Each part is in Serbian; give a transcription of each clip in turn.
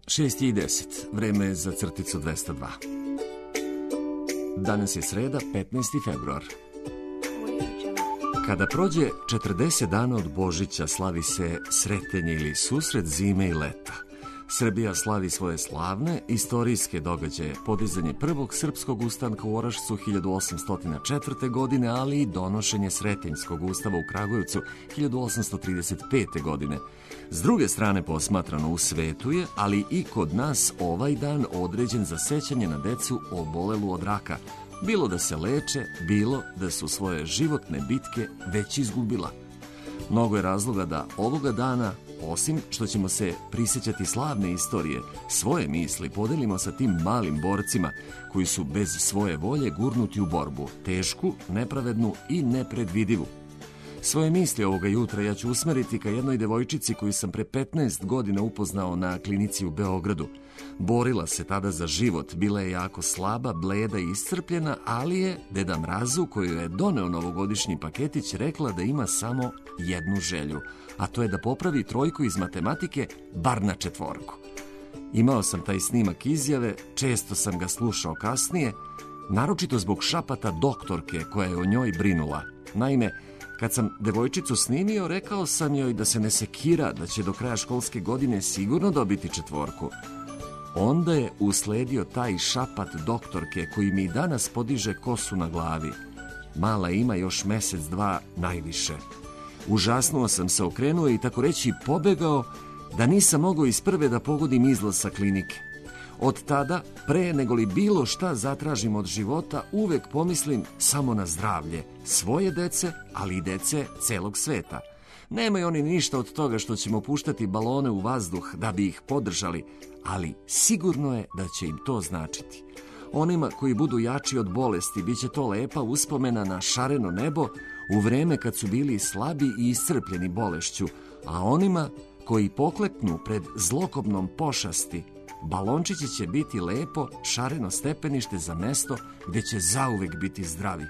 6:10, vreme je za crticu 202. Danas je sreda, 15. februar. Kada prođe 40 dana od Božića, slavi se Sretenje ili susret zime i leta. Srbija slavi svoje slavne istorijske događaje, podizanje prvog srpskog ustanka u Orašcu 1804. godine, ali i donošenje Sretenjskog ustava u Kragujevcu 1835. godine. S druge strane posmatrano, u svetu je, ali i kod nas, ovaj dan određen za sećanje na decu obolelu od raka, bilo da se leče, bilo da su svoje životne bitke već izgubila. Mnogo je razloga da ovoga dana, osim što ćemo se prisjećati slavne istorije, svoje misli podelimo sa tim malim borcima koji su bez svoje volje gurnuti u borbu, tešku, nepravednu i nepredvidivu. Svoje misli ovoga jutra ja ću usmeriti ka jednoj devojčici koju sam pre 15 godina upoznao na klinici u Beogradu. Borila se tada za život, bila je jako slaba, bleda i iscrpljena, ali je Deda Mrazu, koju je doneo novogodišnji paketić, rekla da ima samo jednu želju, a to je da popravi trojku iz matematike bar na 4. Imao sam taj snimak izjave, često sam ga slušao kasnije, naročito zbog šapata doktorke koja je o njoj brinula. Naime, kad sam devojčicu snimio, rekao sam joj da se ne sekira, da će do kraja školske godine sigurno dobiti 4. Onda je usledio taj šapat doktorke koji mi i danas podiže kosu na glavi. Mala ima još mesec, dva najviše. Užasnuo sam se, okrenuo i tako reći pobegao da nisam mogao iz prve da pogodim izlaz sa klinike. Od tada, pre nego li bilo šta zatražim od života, uvek pomislim samo na zdravlje svoje dece, ali i dece celog sveta. Nemaju oni ništa od toga što ćemo puštati balone u vazduh da bi ih podržali, ali sigurno je da će im to značiti. Onima koji budu jači od bolesti bit će to lepa uspomena na šareno nebo u vreme kad su bili slabi i iscrpljeni bolešću, a onima koji pokleknu pred zlokobnom pošasti, balončići će biti lepo šareno stepenište za mesto gde će zauvek biti zdravi.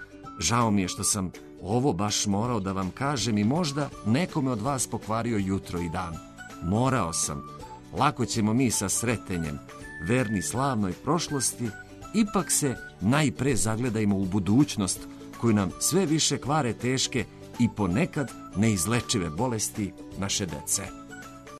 Žao mi je što sam ovo baš morao da vam kažem i možda nekome od vas pokvario jutro i dan. Morao sam. Lako ćemo mi sa Sretenjem, verni slavnoj prošlosti, ipak se najpre zagledajmo u budućnost koju nam sve više kvare teške i ponekad neizlečive bolesti naše dece.